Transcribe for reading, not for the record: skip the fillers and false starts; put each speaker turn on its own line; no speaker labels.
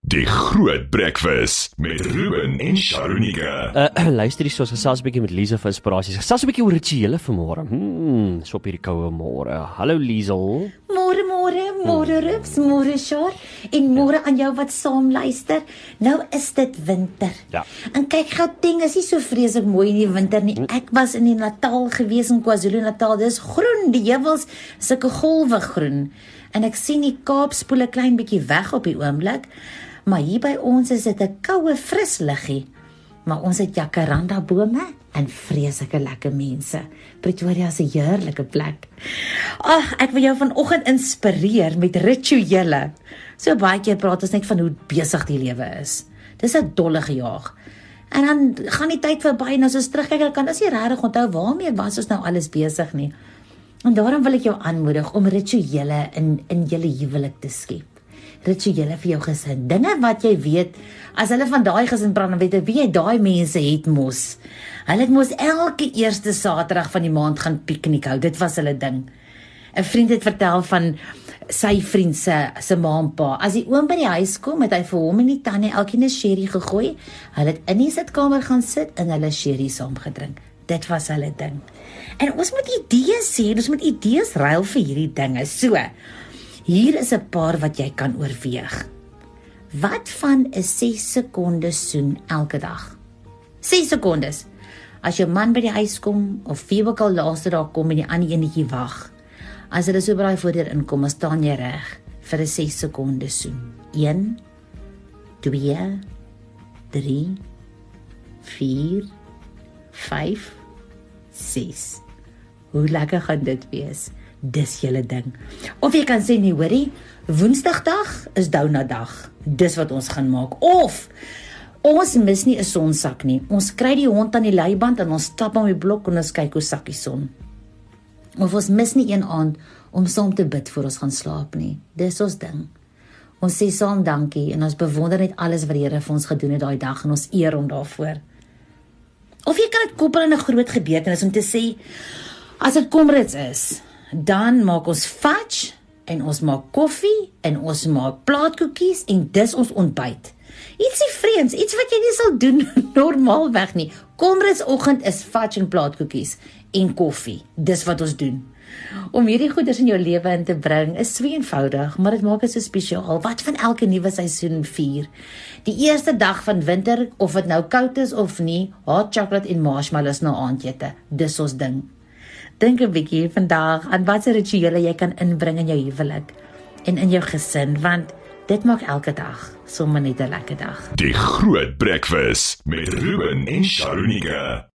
Die Groot Breakfast met Ruben en Sharonika.
Luister hier, ons gesels 'n bietjie met Liesel vir inspirasie. Gesels 'n bietjie oor rituele vanmôre. So op hierdie koue môre. Hallo Liesel.
Môre Rups, môre Shar en môre aan jou wat saam luister. Nou is dit winter.
Ja.
En kyk, Gauteng is nie so vreeslik mooi in die winter nie. Ek was in die Natal gewees in KwaZulu-Natal. Dis groen, die heuwels sulke golwe groen. En ek sien die Kaap spoel 'n klein bietjie weg op die oomblik. Maar hier by ons is dit 'n koue, fris luggie. Maar ons het jacaranda bome en vreeslike lekker mense. Pretoria is 'n heerlike plek. Ek wil jou vanoggend inspireer met rituele. So baie keer praat ons net van hoe besig die lewe is. Dis 'n dolle gejaag. En dan gaan die tyd verby en as ons terugkyk, dan kan ons nie regtig onthou waarmee was ons nou alles besig nie. En daarom wil ek jou aanmoedig om rituele in julle huwelik te skep. Rituele vir jou gesin. Dinge wat jy weet, as hulle van daai gesin praat, dan weet jy wie daai mense het mos. Hulle het mos elke eerste Saterdag van die maand gaan piknik hou. Dit was hulle ding. 'n Vriend het vertel van sy vriend se ma en pa. As die oom by die huis kom, het hy vir hom en die tannie elkeen 'n sherry gegooi. Hulle het in die sitkamer gaan sit en hulle sherry saam gedrink. Dit was hulle ding. En ons moet idees hê, ons moet idees ruil vir hierdie dinge. So, hier is 'n paar wat jy kan oorweeg. Wat van 'n 6 sekondes soen elke dag? 6 sekondes. As jou man by die huis kom, of wie ook al laaste daar kom en die ander enetjie wag. As hulle so by daai voordeur inkom, dan staan jy reg vir 'n 6 sekondes soen. 1, 2, 3, 4, 5, 6. Hoe lekker gaan dit wees? Dis julle ding. Of jy kan sê, nee hoorie, Woensdagdag is Dounadag. Dis wat ons gaan maak. Of, ons mis nie 'n sonsak nie. Ons kry die hond aan die leiband en ons stap om die blok en ons kyk hoe sak die son. Of ons mis nie een aand om saam te bid voor ons gaan slaap nie. Dis ons ding. Ons sê saam dankie en ons bewonder net alles wat die Here vir ons gedoen het daai dag en ons eer hom daarvoor. Of jy kan dit koppel aan 'n groot gebeurtenis om te sê, as dit Komrits is, dan maak ons fudge en ons maak koffie en ons maak plaatkoekies en dis ons ontbyt. Ietsie vreemds, iets wat jy nie sal doen normaalweg nie. Komritsoggend is fudge en plaatkoekies en koffie. Dis wat ons doen. Om hierdie goeders in jou lewe in te bring is so eenvoudig, maar dit maak dit so spesiaal. Wat van elke nuwe seisoen vier? Die eerste dag van winter, of dit nou koud is of nie, hot chocolate en marshmallows na aandete. Dis ons ding. Dink 'n bietjie vandag aan watse rituele jy kan inbring in jou huwelik en in jou gesin, want dit maak elke dag sommer net 'n lekker dag.
Die Groot Breakfast met Ruben en Sharonika.